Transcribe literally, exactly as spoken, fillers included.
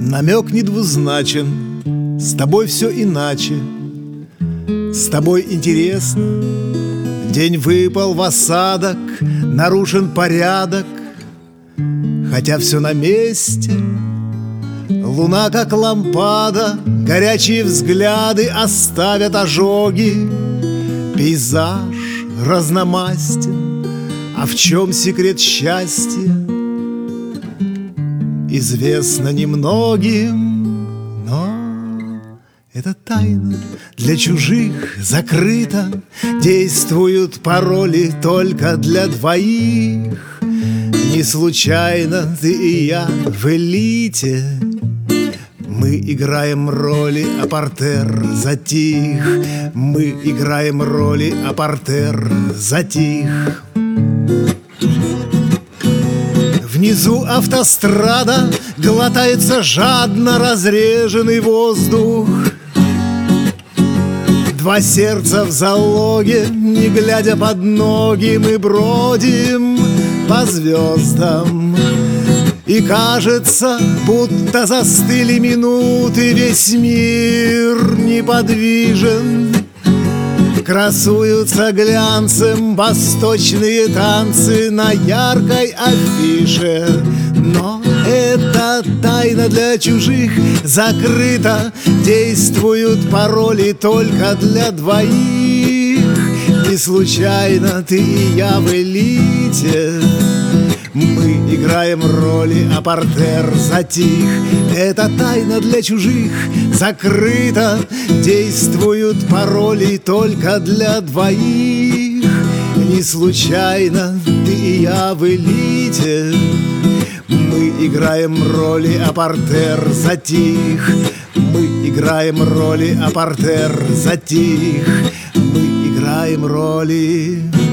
Намек недвузначен, с тобой все иначе. С тобой интересно. День выпал в осадок, нарушен порядок, хотя все на месте. Луна, как лампада, горячие взгляды оставят ожоги. Пейзаж разномастен, а в чем секрет счастья, известно немногим, но это тайна для чужих закрыта. Действуют пароли только для двоих. Не случайно ты и я в элите. Мы играем роли, а портер затих. Мы играем роли, а портер затих. Внизу автострада, глотается жадно разреженный воздух. Два сердца в залоге, не глядя под ноги, мы бродим по звездам. И кажется, будто застыли минуты, весь мир неподвижен. Красуются глянцем восточные танцы на яркой афише. Но это тайна для чужих закрыта. Действуют пароли только для двоих. Не случайно ты и я в элите. Мы играем роли, а портер затих. Это тайна для чужих закрыта. Действуют пароли только для двоих. Не случайно ты и я в элите. Мы играем роли, а портер затих. Мы играем роли, а портер затих. Мы играем роли.